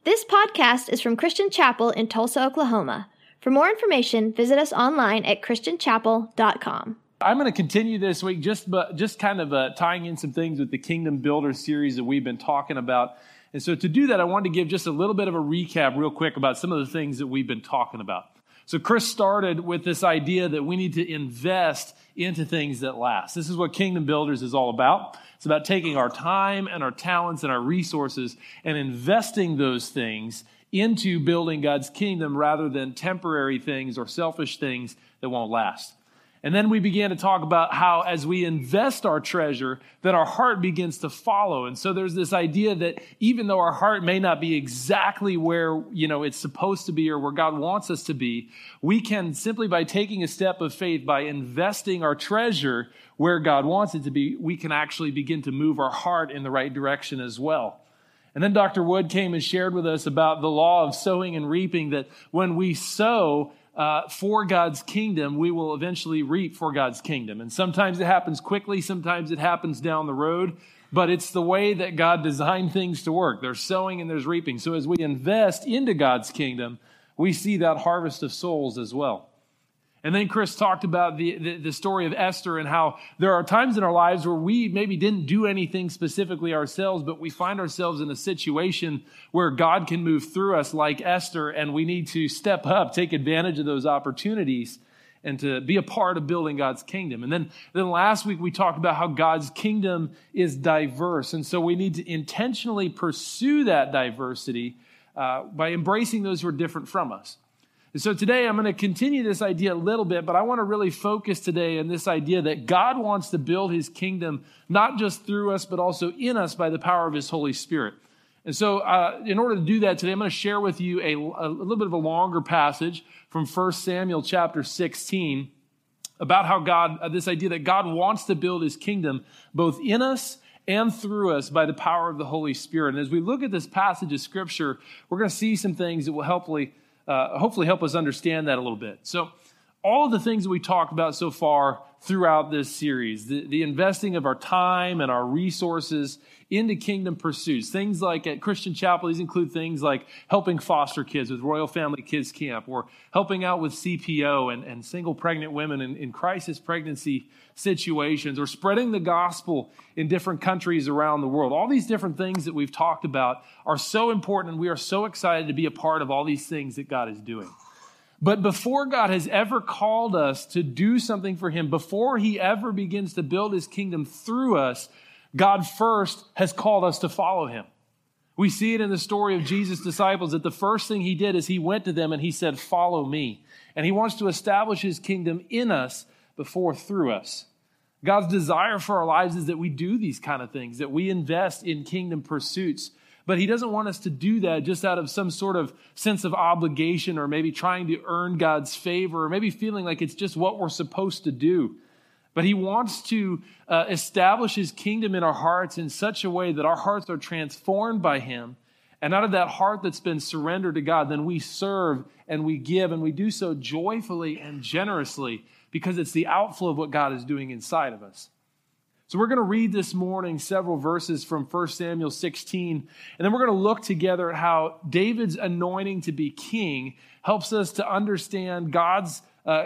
This podcast is from Christian Chapel in Tulsa, Oklahoma. For more information, visit us online at christianchapel.com. I'm going to continue this week just kind of tying in some things with the Kingdom Builder series that we've been talking about. And so to do that, I wanted to give just a little bit of a recap real quick about some of the things that we've been talking about. So Chris started with this idea that we need to invest into things that last. This is what Kingdom Builders is all about. It's about taking our time and our talents and our resources and investing those things into building God's kingdom rather than temporary things or selfish things that won't last. And then we began to talk about how as we invest our treasure, that our heart begins to follow. And so there's this idea that even though our heart may not be exactly where, it's supposed to be or where God wants us to be, we can simply by taking a step of faith, by investing our treasure where God wants it to be, we can actually begin to move our heart in the right direction as well. And then Dr. Wood came and shared with us about the law of sowing and reaping, that when we sow for God's kingdom, we will eventually reap for God's kingdom. And sometimes it happens quickly, sometimes it happens down the road, but it's the way that God designed things to work. There's sowing and there's reaping. So as we invest into God's kingdom, we see that harvest of souls as well. And then Chris talked about the story of Esther and how there are times in our lives where we maybe didn't do anything specifically ourselves, but we find ourselves in a situation where God can move through us like Esther, and we need to step up, take advantage of those opportunities, and to be a part of building God's kingdom. And then last week we talked about how God's kingdom is diverse, and so we need to intentionally pursue that diversity by embracing those who are different from us. And so today I'm going to continue this idea a little bit, but I want to really focus today on this idea that God wants to build his kingdom, not just through us, but also in us by the power of his Holy Spirit. And so in order to do that today, I'm going to share with you a little bit of a longer passage from 1 Samuel chapter 16 about how God, this idea that God wants to build his kingdom both in us and through us by the power of the Holy Spirit. And as we look at this passage of Scripture, we're going to see some things that will hopefully help us understand that a little bit. So all of the things that we talked about so far throughout this series, the investing of our time and our resources into kingdom pursuits, things like at Christian Chapel, these include things like helping foster kids with Royal Family Kids Camp, or helping out with CPO and single pregnant women in crisis pregnancy situations, or spreading the gospel in different countries around the world. All these different things that we've talked about are so important, and we are so excited to be a part of all these things that God is doing. But before God has ever called us to do something for him, before he ever begins to build his kingdom through us, God first has called us to follow him. We see it in the story of Jesus' disciples that the first thing he did is he went to them and he said, "Follow me." And he wants to establish his kingdom in us before through us. God's desire for our lives is that we do these kind of things, that we invest in kingdom pursuits. But he doesn't want us to do that just out of some sort of sense of obligation, or maybe trying to earn God's favor, or maybe feeling like it's just what we're supposed to do. But he wants to establish his kingdom in our hearts in such a way that our hearts are transformed by him. And out of that heart that's been surrendered to God, then we serve and we give, and we do so joyfully and generously because it's the outflow of what God is doing inside of us. So we're going to read this morning several verses from 1 Samuel 16, and then we're going to look together at how David's anointing to be king helps us to understand God's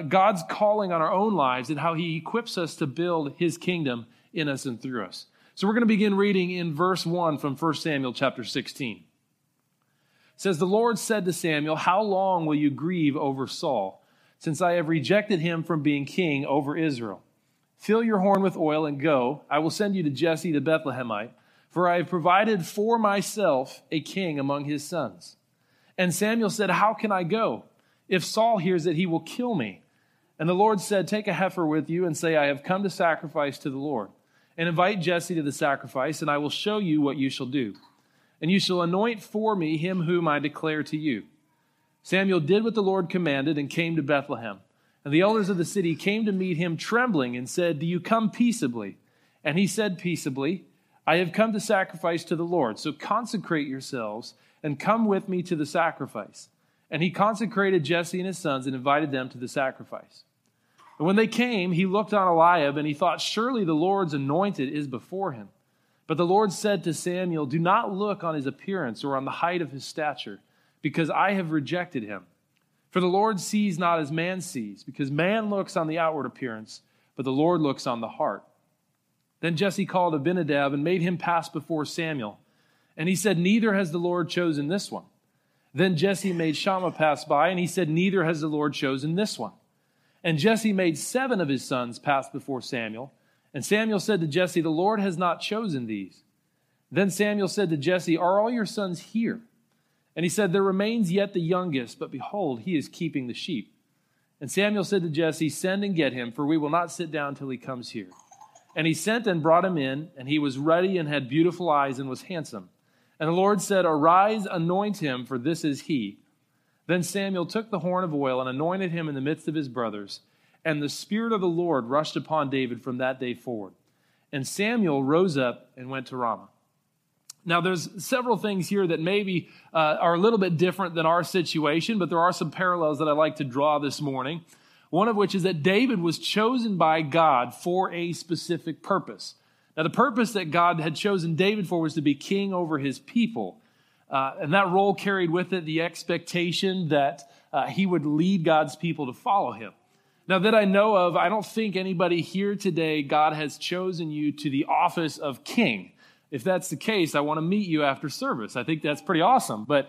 calling on our own lives and how he equips us to build his kingdom in us and through us. So we're going to begin reading in verse 1 from 1 Samuel chapter 16. It says, "The Lord said to Samuel, 'How long will you grieve over Saul, since I have rejected him from being king over Israel? Fill your horn with oil and go. I will send you to Jesse the Bethlehemite, for I have provided for myself a king among his sons.' And Samuel said, 'How can I go? If Saul hears it, he will kill me.' And the Lord said, 'Take a heifer with you and say, I have come to sacrifice to the Lord. And invite Jesse to the sacrifice, and I will show you what you shall do. And you shall anoint for me him whom I declare to you.' Samuel did what the Lord commanded and came to Bethlehem. And the elders of the city came to meet him trembling and said, 'Do you come peaceably?' And he said peaceably, 'I have come to sacrifice to the Lord. So consecrate yourselves and come with me to the sacrifice.' And he consecrated Jesse and his sons and invited them to the sacrifice. And when they came, he looked on Eliab and he thought, 'Surely the Lord's anointed is before him.' But the Lord said to Samuel, do not look on his appearance or on the height of his stature, because I have rejected him. For the Lord sees not as man sees, because man looks on the outward appearance, but the Lord looks on the heart. Then Jesse called Abinadab and made him pass before Samuel. And he said, neither has the Lord chosen this one. Then Jesse made Shammah pass by, and he said, neither has the Lord chosen this one. And Jesse made 7 of his sons pass before Samuel. And Samuel said to Jesse, the Lord has not chosen these. Then Samuel said to Jesse, are all your sons here? And he said, there remains yet the youngest, but behold, he is keeping the sheep. And Samuel said to Jesse, send and get him, for we will not sit down till he comes here. And he sent and brought him in, and he was ruddy and had beautiful eyes and was handsome. And the Lord said, arise, anoint him, for this is he. Then Samuel took the horn of oil and anointed him in the midst of his brothers. And the Spirit of the Lord rushed upon David from that day forward. And Samuel rose up and went to Ramah. Now, there's several things here that maybe are a little bit different than our situation, but there are some parallels that I'd like to draw this morning. One of which is that David was chosen by God for a specific purpose. Now, the purpose that God had chosen David for was to be king over his people. And that role carried with it the expectation that he would lead God's people to follow him. Now, that I know of, I don't think anybody here today, God has chosen you to the office of king. If that's the case, I want to meet you after service. I think that's pretty awesome. But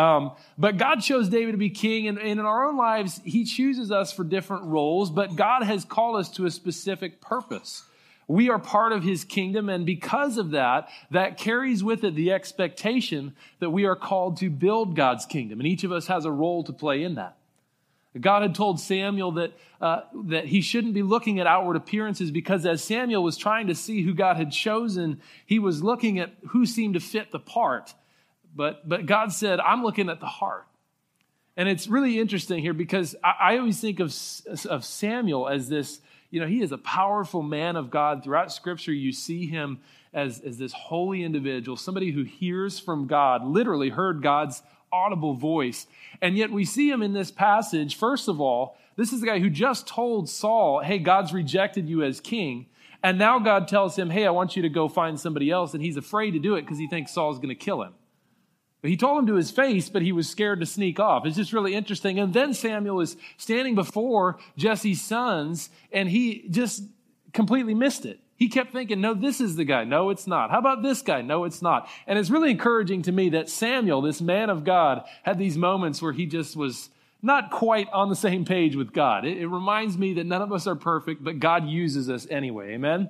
God chose David to be king, and in our own lives, he chooses us for different roles, but God has called us to a specific purpose. We are part of his kingdom, and because of that, that carries with it the expectation that we are called to build God's kingdom, and each of us has a role to play in that. God had told Samuel that he shouldn't be looking at outward appearances, because as Samuel was trying to see who God had chosen, he was looking at who seemed to fit the part. But God said, I'm looking at the heart. And it's really interesting here, because I always think of Samuel as this, he is a powerful man of God. Throughout Scripture, you see him as this holy individual, somebody who hears from God, literally heard God's audible voice. And yet we see him in this passage. First of all, this is the guy who just told Saul, hey, God's rejected you as king. And now God tells him, hey, I want you to go find somebody else. And he's afraid to do it because he thinks Saul's going to kill him. But he told him to his face, but he was scared to sneak off. It's just really interesting. And then Samuel is standing before Jesse's sons, and he just completely missed it. He kept thinking, no, this is the guy. No, it's not. How about this guy? No, it's not. And it's really encouraging to me that Samuel, this man of God, had these moments where he just was not quite on the same page with God. It reminds me that none of us are perfect, but God uses us anyway. Amen?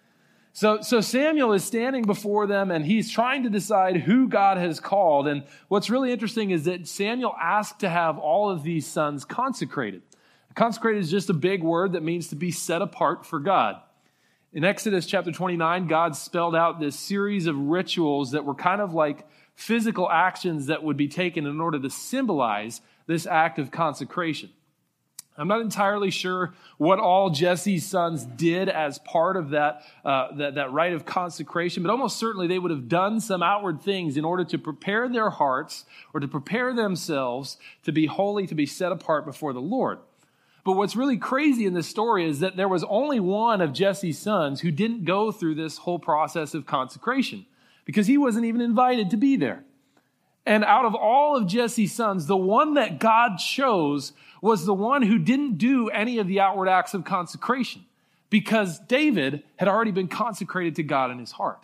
So Samuel is standing before them, and he's trying to decide who God has called. And what's really interesting is that Samuel asked to have all of these sons consecrated. Consecrated is just a big word that means to be set apart for God. In Exodus chapter 29, God spelled out this series of rituals that were kind of like physical actions that would be taken in order to symbolize this act of consecration. I'm not entirely sure what all Jesse's sons did as part of that rite of consecration, but almost certainly they would have done some outward things in order to prepare their hearts or to prepare themselves to be holy, to be set apart before the Lord. But what's really crazy in this story is that there was only one of Jesse's sons who didn't go through this whole process of consecration, because he wasn't even invited to be there. And out of all of Jesse's sons, the one that God chose was the one who didn't do any of the outward acts of consecration, because David had already been consecrated to God in his heart.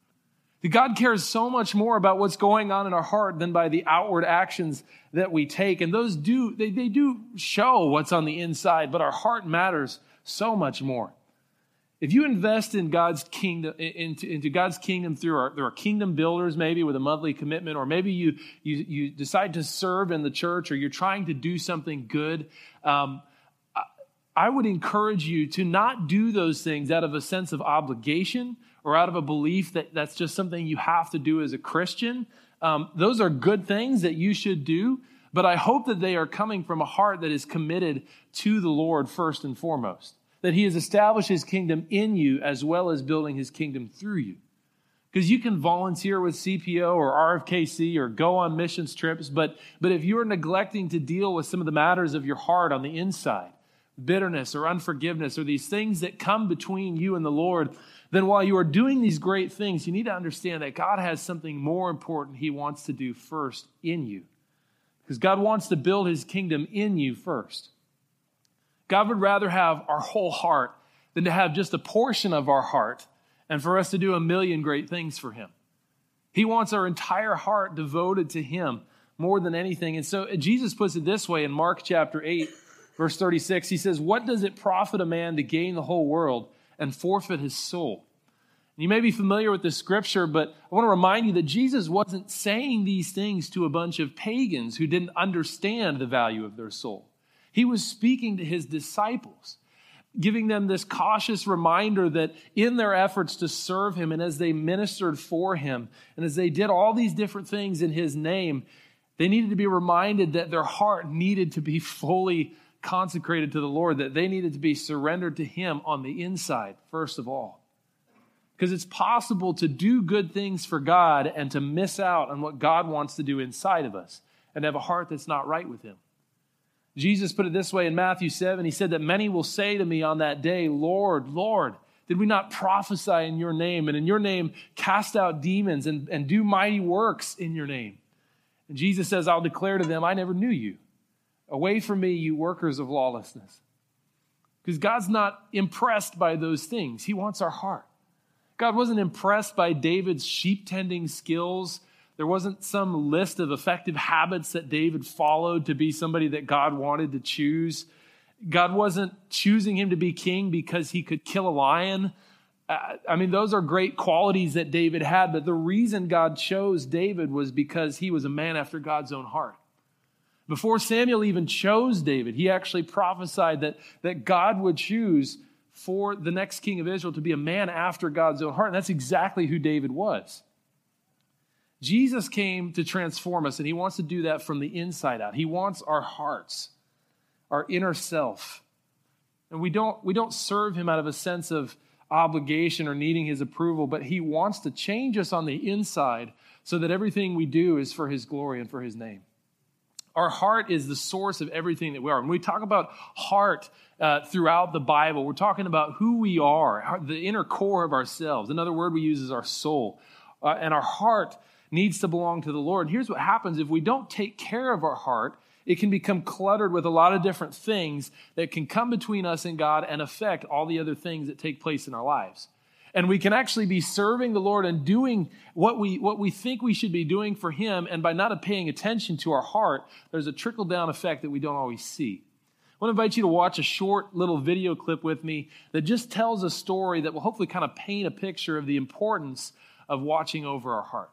God cares so much more about what's going on in our heart than by the outward actions that we take. And those do show what's on the inside, but our heart matters so much more. If you invest in God's kingdom, into God's kingdom through our kingdom builders, maybe with a monthly commitment, or maybe you decide to serve in the church, or you're trying to do something good, I would encourage you to not do those things out of a sense of obligation or out of a belief that that's just something you have to do as a Christian. Those are good things that you should do, but I hope that they are coming from a heart that is committed to the Lord first and foremost, that he has established his kingdom in you as well as building his kingdom through you. Because you can volunteer with CPO or RFKC or go on missions trips, but if you're neglecting to deal with some of the matters of your heart on the inside, bitterness or unforgiveness or these things that come between you and the Lord, then while you are doing these great things, you need to understand that God has something more important He wants to do first in you. Because God wants to build His kingdom in you first. God would rather have our whole heart than to have just a portion of our heart and for us to do a million great things for Him. He wants our entire heart devoted to Him more than anything. And so Jesus puts it this way in Mark chapter 8, verse 36. He says, "What does it profit a man to gain the whole world and forfeit his soul?" And you may be familiar with this scripture, but I want to remind you that Jesus wasn't saying these things to a bunch of pagans who didn't understand the value of their soul. He was speaking to His disciples, giving them this cautious reminder that in their efforts to serve Him and as they ministered for Him and as they did all these different things in His name, they needed to be reminded that their heart needed to be fully consecrated to the Lord, that they needed to be surrendered to Him on the inside, first of all. Because it's possible to do good things for God and to miss out on what God wants to do inside of us and have a heart that's not right with Him. Jesus put it this way in Matthew 7. He said that many will say to me on that day, "Lord, Lord, did we not prophesy in your name and in your name cast out demons and do mighty works in your name?" And Jesus says, "I'll declare to them, I never knew you. Away from me, you workers of lawlessness." Because God's not impressed by those things. He wants our heart. God wasn't impressed by David's sheep tending skills. There wasn't some list of effective habits that David followed to be somebody that God wanted to choose. God wasn't choosing him to be king because he could kill a lion. Those are great qualities that David had, but the reason God chose David was because he was a man after God's own heart. Before Samuel even chose David, he actually prophesied that God would choose for the next king of Israel to be a man after God's own heart. And that's exactly who David was. Jesus came to transform us, and He wants to do that from the inside out. He wants our hearts, our inner self. And we don't serve Him out of a sense of obligation or needing His approval, but He wants to change us on the inside so that everything we do is for His glory and for His name. Our heart is the source of everything that we are. When we talk about heart throughout the Bible, we're talking about who we are, the inner core of ourselves. Another word we use is our soul. And our heart needs to belong to the Lord. And here's what happens if we don't take care of our heart. It can become cluttered with a lot of different things that can come between us and God and affect all the other things that take place in our lives. And we can actually be serving the Lord and doing what we think we should be doing for Him. And by not paying attention to our heart, there's a trickle-down effect that we don't always see. I want to invite you to watch a short little video clip with me that just tells a story that will hopefully kind of paint a picture of the importance of watching over our heart.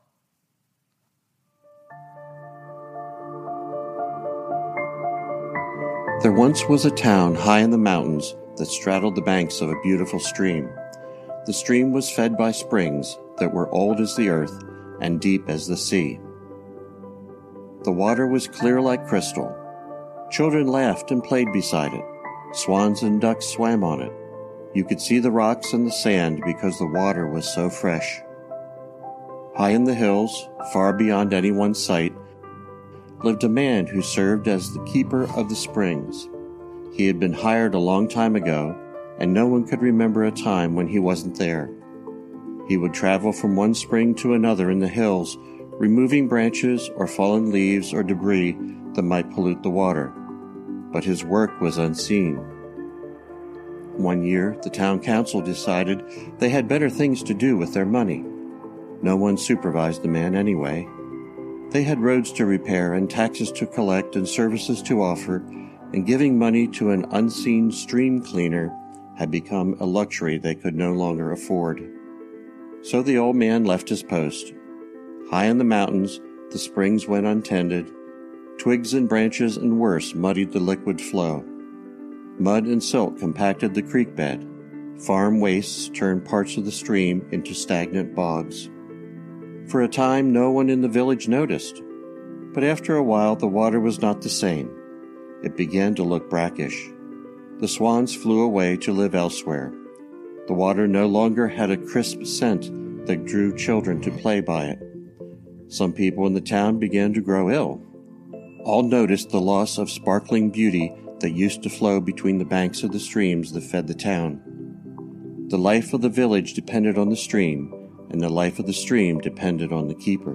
There once was a town high in the mountains that straddled the banks of a beautiful stream. The stream was fed by springs that were old as the earth and deep as the sea. The water was clear like crystal. Children laughed and played beside it. Swans and ducks swam on it. You could see the rocks and the sand because the water was so fresh. High in the hills, far beyond anyone's sight, lived a man who served as the keeper of the springs. He had been hired a long time ago, and no one could remember a time when he wasn't there. He would travel from one spring to another in the hills, removing branches or fallen leaves or debris that might pollute the water. But his work was unseen. One year, the town council decided they had better things to do with their money. No one supervised the man anyway. They had roads to repair and taxes to collect and services to offer, and giving money to an unseen stream cleaner had become a luxury they could no longer afford. So the old man left his post. High in the mountains, the springs went untended. Twigs and branches and worse muddied the liquid flow. Mud and silt compacted the creek bed. Farm wastes turned parts of the stream into stagnant bogs. For a time, no one in the village noticed, but after a while, the water was not the same. It began to look brackish. The swans flew away to live elsewhere. The water no longer had a crisp scent that drew children to play by it. Some people in the town began to grow ill. All noticed the loss of sparkling beauty that used to flow between the banks of the streams that fed the town. The life of the village depended on the stream, and the life of the stream depended on the keeper.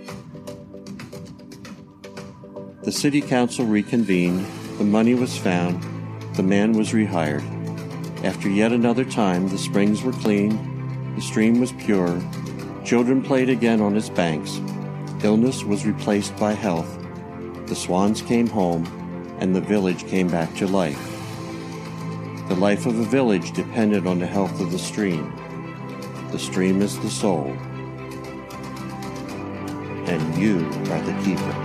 The city council reconvened, the money was found, the man was rehired. After yet another time, the springs were clean, the stream was pure, children played again on its banks, illness was replaced by health, the swans came home, and the village came back to life. The life of a village depended on the health of the stream. The stream is the soul, and you are the keeper.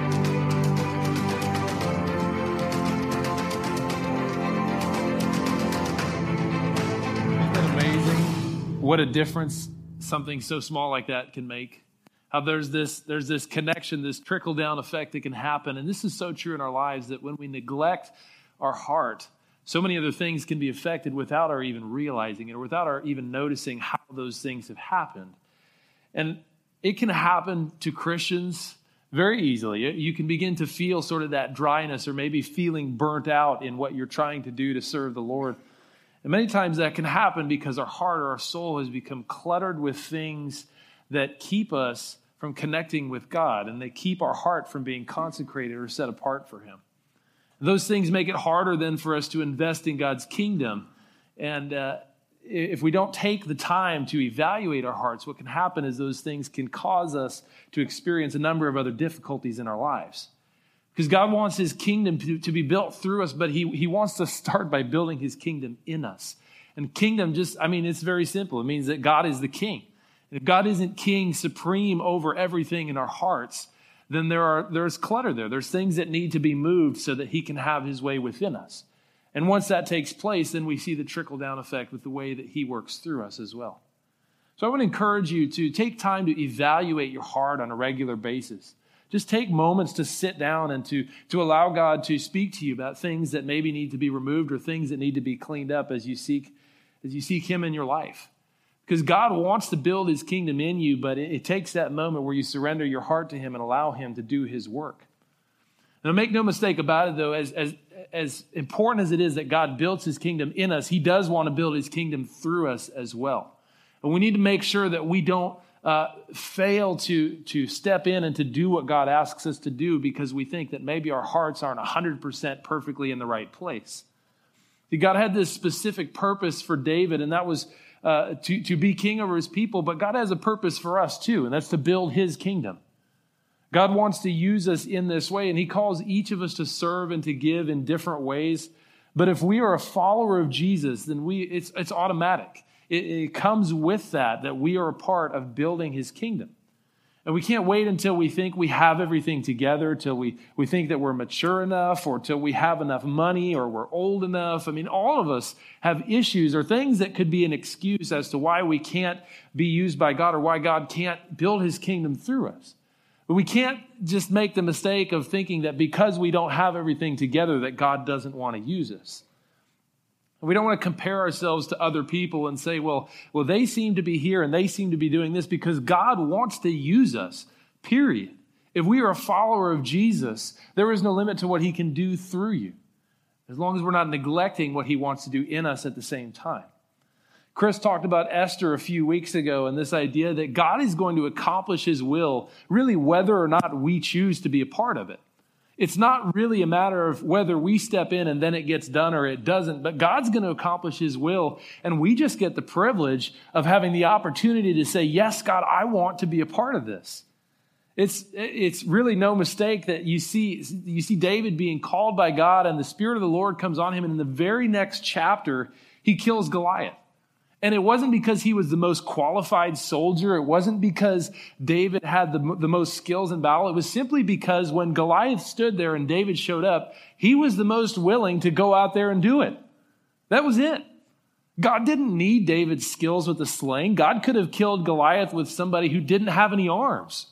What a difference something so small like that can make. How there's this connection, this trickle-down effect that can happen. And this is so true in our lives that when we neglect our heart, so many other things can be affected without our even realizing it or without our even noticing how those things have happened. And it can happen to Christians very easily. You can begin to feel sort of that dryness or maybe feeling burnt out in what you're trying to do to serve the Lord. And many times that can happen because our heart or our soul has become cluttered with things that keep us from connecting with God, and they keep our heart from being consecrated or set apart for Him. Those things make it harder then for us to invest in God's kingdom. And if we don't take the time to evaluate our hearts, what can happen is those things can cause us to experience a number of other difficulties in our lives. Because God wants His kingdom to be built through us, but He wants to start by building His kingdom in us. And kingdom it's very simple. It means that God is the king. And if God isn't king supreme over everything in our hearts, then there's clutter there. There's things that need to be moved so that He can have His way within us. And once that takes place, then we see the trickle-down effect with the way that He works through us as well. So I want to encourage you to take time to evaluate your heart on a regular basis. Just take moments to sit down and to allow God to speak to you about things that maybe need to be removed or things that need to be cleaned up as you seek Him in your life. Because God wants to build His kingdom in you, but it takes that moment where you surrender your heart to Him and allow Him to do His work. Now, make no mistake about it, though, as important as it is that God builds His kingdom in us, He does want to build His kingdom through us as well. And we need to make sure that we don't fail to step in and to do what God asks us to do because we think that maybe our hearts aren't 100% perfectly in the right place. See, God had this specific purpose for David, and that was to be king over His people, but God has a purpose for us too, and that's to build His kingdom. God wants to use us in this way, and He calls each of us to serve and to give in different ways. But if we are a follower of Jesus, then it's automatic. It comes with that we are a part of building His kingdom. And we can't wait until we think we have everything together, till we think that we're mature enough, or till we have enough money, or we're old enough. I mean, all of us have issues or things that could be an excuse as to why we can't be used by God or why God can't build His kingdom through us. But we can't just make the mistake of thinking that because we don't have everything together that God doesn't want to use us. We don't want to compare ourselves to other people and say, well, they seem to be here and they seem to be doing this, because God wants to use us, period. If we are a follower of Jesus, there is no limit to what He can do through you, as long as we're not neglecting what He wants to do in us at the same time. Chris talked about Esther a few weeks ago and this idea that God is going to accomplish His will, really whether or not we choose to be a part of it. It's not really a matter of whether we step in and then it gets done or it doesn't, but God's going to accomplish His will, and we just get the privilege of having the opportunity to say, yes, God, I want to be a part of this. It's really no mistake that you see David being called by God, and the Spirit of the Lord comes on him, and in the very next chapter, he kills Goliath. And it wasn't because he was the most qualified soldier. It wasn't because David had the most skills in battle. It was simply because when Goliath stood there and David showed up, he was the most willing to go out there and do it. That was it. God didn't need David's skills with the sling. God could have killed Goliath with somebody who didn't have any arms.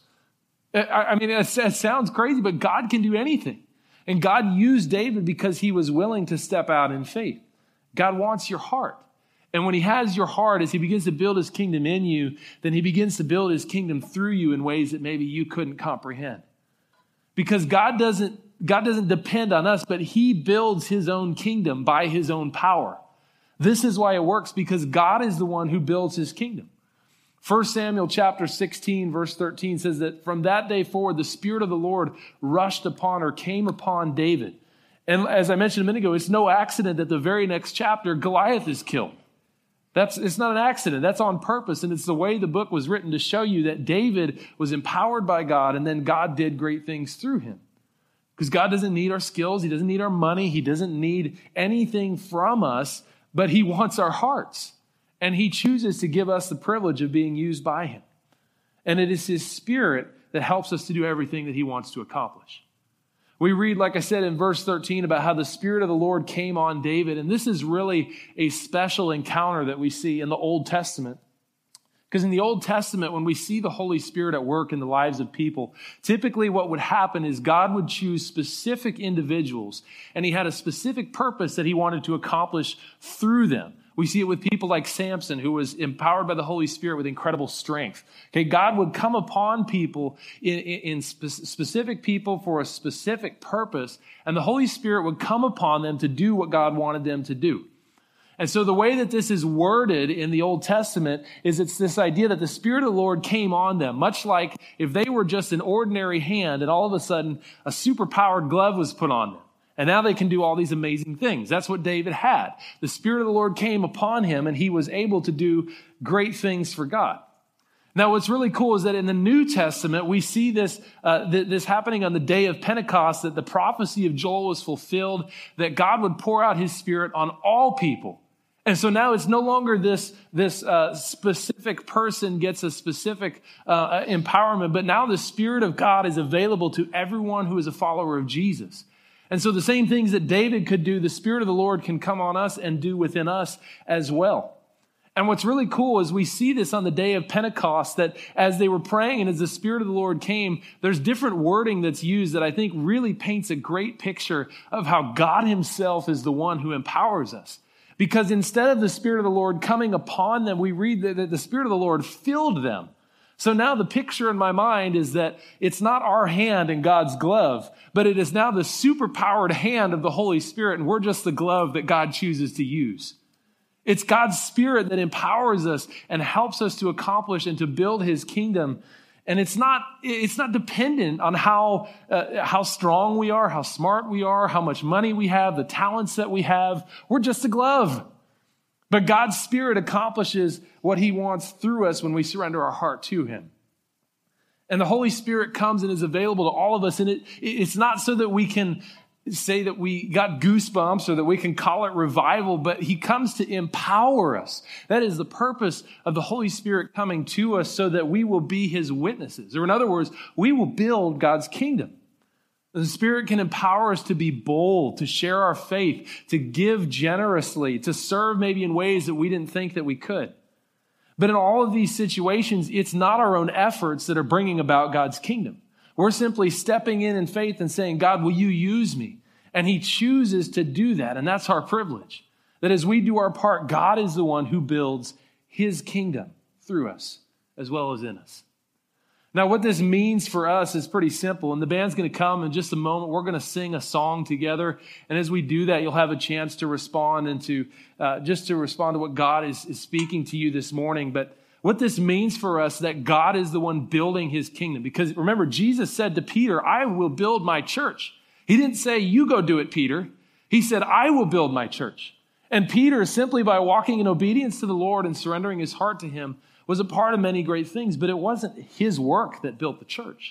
I mean, it sounds crazy, but God can do anything. And God used David because he was willing to step out in faith. God wants your heart. And when He has your heart, as He begins to build His kingdom in you, then He begins to build His kingdom through you in ways that maybe you couldn't comprehend. Because God doesn't God doesn't depend on us, but he builds his own kingdom by his own power. This is why it works, because God is the one who builds his kingdom. 1 Samuel chapter 16, verse 13 says that from that day forward, the Spirit of the Lord rushed upon or came upon David. And as I mentioned a minute ago, it's no accident that the very next chapter, Goliath is killed. It's not an accident. That's on purpose. And it's the way the book was written to show you that David was empowered by God, and then God did great things through him. Because God doesn't need our skills. He doesn't need our money. He doesn't need anything from us, but he wants our hearts. And he chooses to give us the privilege of being used by him. And it is his Spirit that helps us to do everything that he wants to accomplish. We read, like I said, in verse 13 about how the Spirit of the Lord came on David. And this is really a special encounter that we see in the Old Testament. Because in the Old Testament, when we see the Holy Spirit at work in the lives of people, typically what would happen is God would choose specific individuals, and he had a specific purpose that he wanted to accomplish through them. We see it with people like Samson, who was empowered by the Holy Spirit with incredible strength. Okay, God would come upon people in specific people for a specific purpose, and the Holy Spirit would come upon them to do what God wanted them to do. And so the way that this is worded in the Old Testament is it's this idea that the Spirit of the Lord came on them, much like if they were just an ordinary hand and all of a sudden a superpowered glove was put on them. And now they can do all these amazing things. That's what David had. The Spirit of the Lord came upon him, and he was able to do great things for God. Now, what's really cool is that in the New Testament, we see this happening on the day of Pentecost, that the prophecy of Joel was fulfilled, that God would pour out his Spirit on all people. And so now it's no longer this specific person gets a specific empowerment, but now the Spirit of God is available to everyone who is a follower of Jesus. And so the same things that David could do, the Spirit of the Lord can come on us and do within us as well. And what's really cool is we see this on the day of Pentecost, that as they were praying and as the Spirit of the Lord came, there's different wording that's used that I think really paints a great picture of how God himself is the one who empowers us. Because instead of the Spirit of the Lord coming upon them, we read that the Spirit of the Lord filled them. So now the picture in my mind is that it's not our hand in God's glove, but it is now the superpowered hand of the Holy Spirit, and we're just the glove that God chooses to use. It's God's Spirit that empowers us and helps us to accomplish and to build his kingdom. And it's not dependent on how strong we are, how smart we are, how much money we have, the talents that we have. We're just a glove. But God's Spirit accomplishes what he wants through us when we surrender our heart to him. And the Holy Spirit comes and is available to all of us. And it's not so that we can say that we got goosebumps or that we can call it revival, but he comes to empower us. That is the purpose of the Holy Spirit coming to us, so that we will be his witnesses. Or in other words, we will build God's kingdom. The Spirit can empower us to be bold, to share our faith, to give generously, to serve maybe in ways that we didn't think that we could. But in all of these situations, it's not our own efforts that are bringing about God's kingdom. We're simply stepping in faith and saying, God, will you use me? And he chooses to do that. And that's our privilege. That as we do our part, God is the one who builds his kingdom through us as well as in us. Now, what this means for us is pretty simple. And the band's going to come in just a moment. We're going to sing a song together. And as we do that, you'll have a chance to respond and to respond to what God is speaking to you this morning. But what this means for us, that God is the one building his kingdom. Because remember, Jesus said to Peter, I will build my church. He didn't say, you go do it, Peter. He said, I will build my church. And Peter, simply by walking in obedience to the Lord and surrendering his heart to him, was a part of many great things, but it wasn't his work that built the church.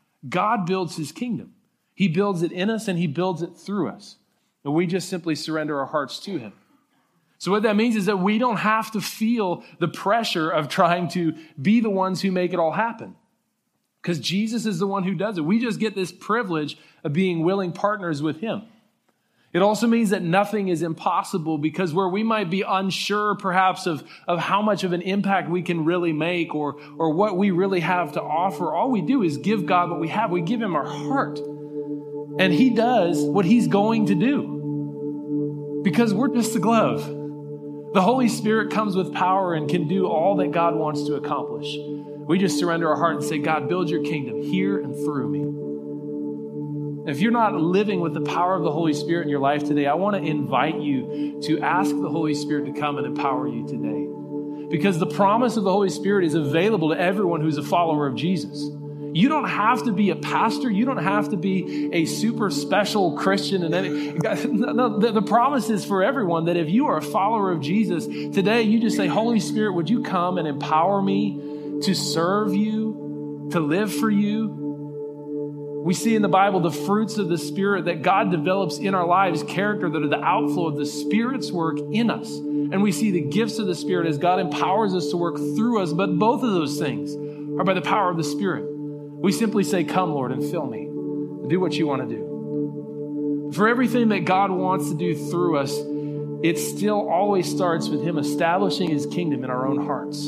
God builds his kingdom. He builds it in us and he builds it through us. And we just simply surrender our hearts to him. So what that means is that we don't have to feel the pressure of trying to be the ones who make it all happen. Because Jesus is the one who does it. We just get this privilege of being willing partners with him. It also means that nothing is impossible, because where we might be unsure perhaps of how much of an impact we can really make or what we really have to offer, all we do is give God what we have. We give him our heart. And he does what he's going to do. Because we're just a glove. The Holy Spirit comes with power and can do all that God wants to accomplish. We just surrender our heart and say, God, build your kingdom here and through me. If you're not living with the power of the Holy Spirit in your life today, I want to invite you to ask the Holy Spirit to come and empower you today. Because the promise of the Holy Spirit is available to everyone who's a follower of Jesus. You don't have to be a pastor. You don't have to be a super special Christian. The promise is for everyone that if you are a follower of Jesus, today you just say, Holy Spirit, would you come and empower me to serve you, to live for you? We see in the Bible the fruits of the Spirit that God develops in our lives, character that are the outflow of the Spirit's work in us. And we see the gifts of the Spirit as God empowers us to work through us. But both of those things are by the power of the Spirit. We simply say, come, Lord, and fill me. Do what you want to do. For everything that God wants to do through us, it still always starts with Him establishing His kingdom in our own hearts.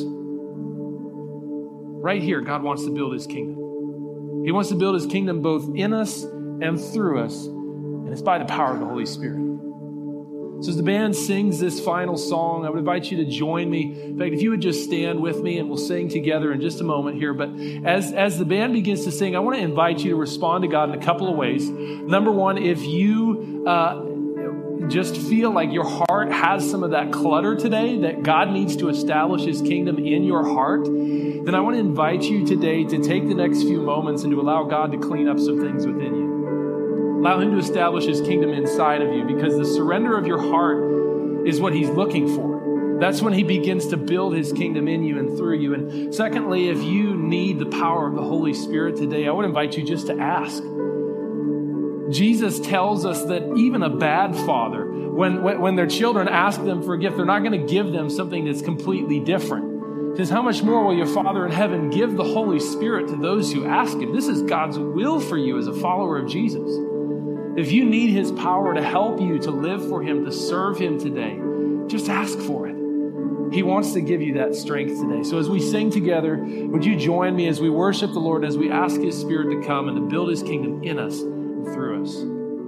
Right here, God wants to build His kingdom. He wants to build His kingdom both in us and through us, and it's by the power of the Holy Spirit. So as the band sings this final song, I would invite you to join me. In fact, if you would just stand with me and we'll sing together in just a moment here. But as the band begins to sing, I want to invite you to respond to God in a couple of ways. Number one, if you just feel like your heart has some of that clutter today, that God needs to establish His kingdom in your heart, then I want to invite you today to take the next few moments and to allow God to clean up some things within you. Allow Him to establish His kingdom inside of you, because the surrender of your heart is what He's looking for. That's when He begins to build His kingdom in you and through you. And secondly, if you need the power of the Holy Spirit today, I would invite you just to ask. Jesus tells us that even a bad father, when their children ask them for a gift, they're not going to give them something that's completely different. He says, how much more will your Father in heaven give the Holy Spirit to those who ask Him? This is God's will for you as a follower of Jesus. If you need His power to help you to live for Him, to serve Him today, just ask for it. He wants to give you that strength today. So as we sing together, would you join me as we worship the Lord, as we ask His Spirit to come and to build His kingdom in us and through us?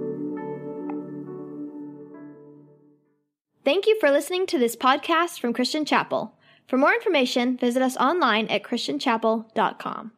Thank you for listening to this podcast from Christian Chapel. For more information, visit us online at christianchapel.com.